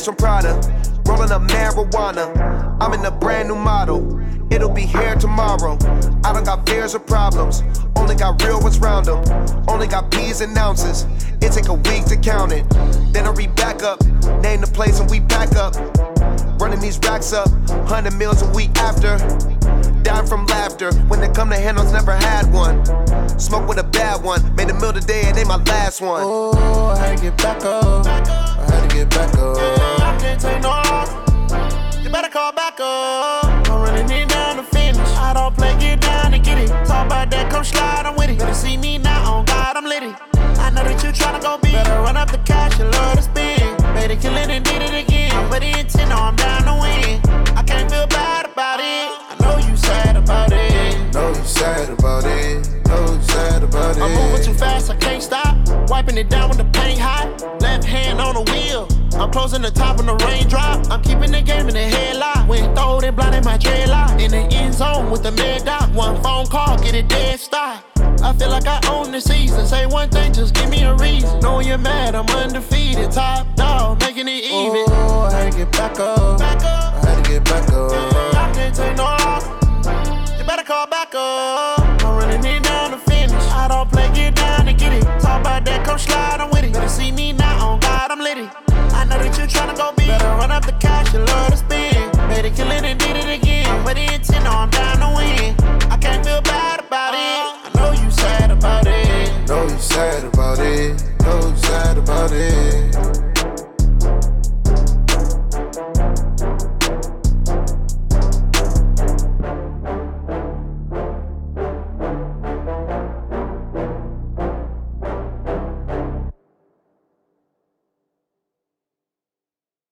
bags from Prada, rolling up marijuana. I'm in a brand new model, it'll be here tomorrow. I don't got fears or problems, only got real ones round them. Only got P's and ounces, it take a week to count it. Then I read back up, name the place and we pack up. Running these racks up, 100 meals a week after. Dying from laughter, when they come to handles, never had one. Smoke with a bad one, made a meal today, it ain't my last one. Oh, I had to get back up, I had to get back up. I can't take no loss, you better call back up. I'm running it down to finish, I don't play, get down to get it. Talk about that, come slide, I'm with it. Better see me now, on God, I'm litty. I know that you tryna go big, better run up the cash, you love to spend. Better kill it and did it again, I put in 10, no, I'm down to win. I can't feel bad about it, I know you sad about it. Know you sad about it, know you sad about it. I'm moving too fast, I can't stop. Wiping it down when the paint hot. Left hand on the wheel, I'm closing the top when the raindrop. I'm keeping the game in the headlock. When throwed and blinded my dreadlock. In the end zone with the mad dot. One phone call, get it dead stop. I feel like I own the season. Say one thing, just give me a reason. Knowing you're mad, I'm undefeated. Top dog, making it even. Oh, I had to get back up, I had to get back up. I can't take no loss, you better call back up. I'm running it down to finish, I don't play, get down to get it. Talk about that, come slide, I'm with it. Better see me now, on God, I'm litty. I know that you tryna go big, better run up the cash, you love to spend. Better kill it and did it again, put in 10, no, I'm down to win. I can't feel bad about it, I know you sad about it. Know you sad about it, know you sad about it.